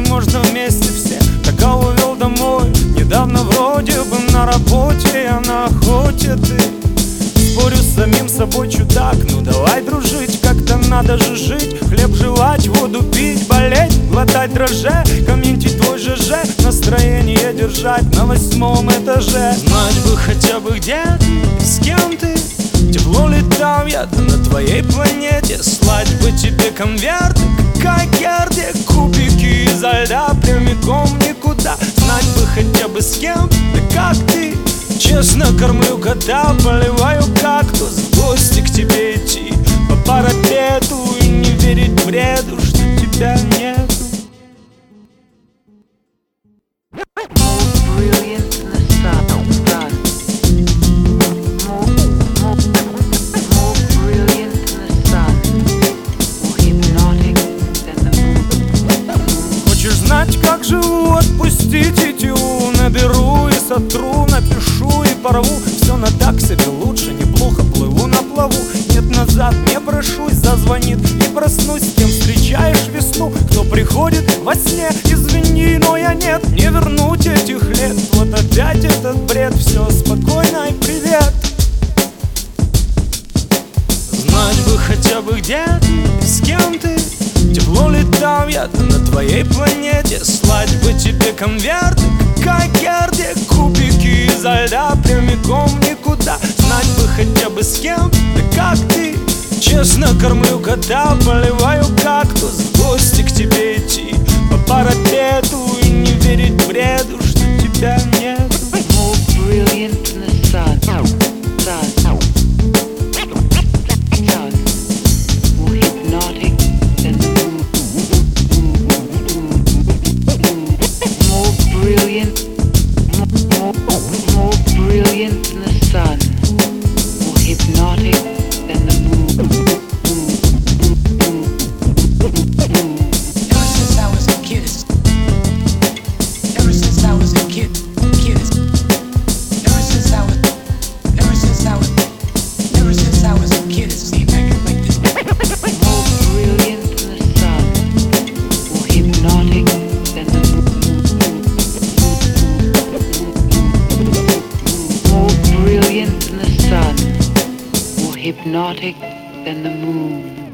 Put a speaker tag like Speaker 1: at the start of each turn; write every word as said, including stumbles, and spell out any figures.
Speaker 1: если можно вместе все. Пока увел домой, недавно вроде бы на работе, я на охоте, ты. Спорю с самим собой, чудак, ну давай дружить, как-то надо же жить. Хлеб жевать, воду пить, болеть, глотать дрожжи, комментить твой ЖЖ, настроение держать на восьмом этаже. Знать бы хотя бы где ты, с кем ты, тепло ли там я-то на твоей планете. Слать бы тебе конверты, как Герде, кубики изо льда прямиком никуда. Знать бы хотя бы с кем, да как ты. Честно кормлю кота, поливаю кактус, в гости к тебе идти по парапету и не верить бреду, что тебя нету. Хочешь знать, как живу? Отпусти тетиву, наберу и сотру, напишу и порву. Все на так себе лучше, неплохо плыву на плаву. Нет, назад не прошусь, зазвонит и проснусь. С кем встречаешь весну, кто приходит во сне. Извини, но я нет, не вернуть этих лет. Вот опять этот бред, все спокойно и привет. Знать бы хотя бы где ты, с кем ты, тепло ли там я-то на твоей планете. Слать бы тебе конверты, как Герде, кубики изо льда прямиком никуда. Знать бы хотя бы с кем, да как ты. Честно кормлю кота, поливаю кактус, в гости к тебе идти по парапету и не верить бреду, что тебя нету.
Speaker 2: Hypnotic than the moon.